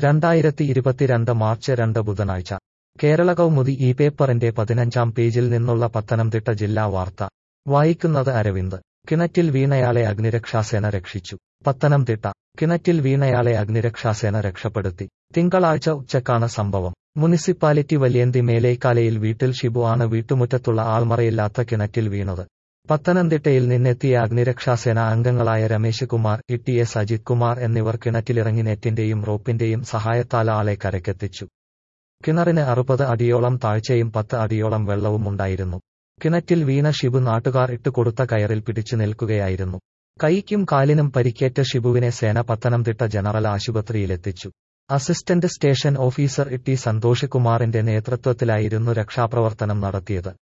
2022 March 2 ബുധനാഴ്ച കേരള കൗമുദി ഈ പേപ്പറിന്റെ 15-ാം പേജിൽ നിന്നുള്ള പത്തനംതിട്ട ജില്ലാ വാർത്ത വായിക്കുന്നത് അരവിന്ദ്. കിണറ്റിൽ വീണയാളെ അഗ്നിരക്ഷാസേന രക്ഷിച്ചു. പത്തനംതിട്ട കിണറ്റിൽ വീണയാളെ അഗ്നിരക്ഷാസേന രക്ഷപ്പെടുത്തി. തിങ്കളാഴ്ച ഉച്ചക്കാണ് സംഭവം. മുനിസിപ്പാലിറ്റി വല്യന്തി മേലേക്കാലയിൽ വീട്ടിൽ ഷിബു ആണ് വീട്ടുമുറ്റത്തുള്ള ആൾമറയില്ലാത്ത കിണറ്റിൽ വീണത്. പത്തനംതിട്ടയിൽ നിന്നെത്തിയ അഗ്നിരക്ഷാസേന അംഗങ്ങളായ രമേശ് കുമാർ, ടി.എസ്. അജിത് കുമാർ എന്നിവർ കിണറ്റിലിറങ്ങി നെറ്റിന്റെയും റോപ്പിന്റെയും സഹായത്താൽ ആളെ കരക്കെത്തിച്ചു. കിണറിന് 60 അടിയോളം താഴ്ചയും 10 അടിയോളം വെള്ളവും ഉണ്ടായിരുന്നു. കിണറ്റിൽ വീണ ഷിബു നാട്ടുകാർ ഇട്ടുകൊടുത്ത കയറിൽ പിടിച്ചു നിൽക്കുകയായിരുന്നു. കൈക്കും കാലിനും പരിക്കേറ്റ ഷിബുവിനെ സേന പത്തനംതിട്ട ജനറൽ ആശുപത്രിയിലെത്തിച്ചു. Assistant station officer T. Santhosh കുമാറിന്റെ നേതൃത്വത്തിലായിരുന്നു രക്ഷാപ്രവർത്തനം നടത്തിയത്.